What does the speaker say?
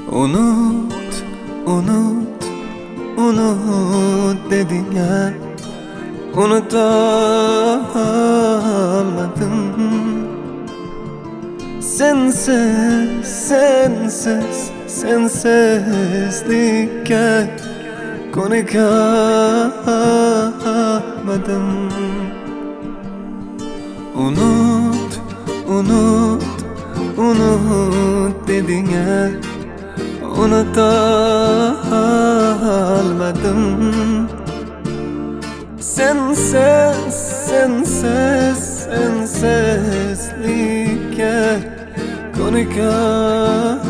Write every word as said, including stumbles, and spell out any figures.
Unut, unut, unut dedin ya. Unutamadım. Sensiz, sensiz, sensizlikken konuşamadım. Unut, unut, unut dedin ya. Unutamadım. Sensiz, sensiz, sensizlikken konuşamadım.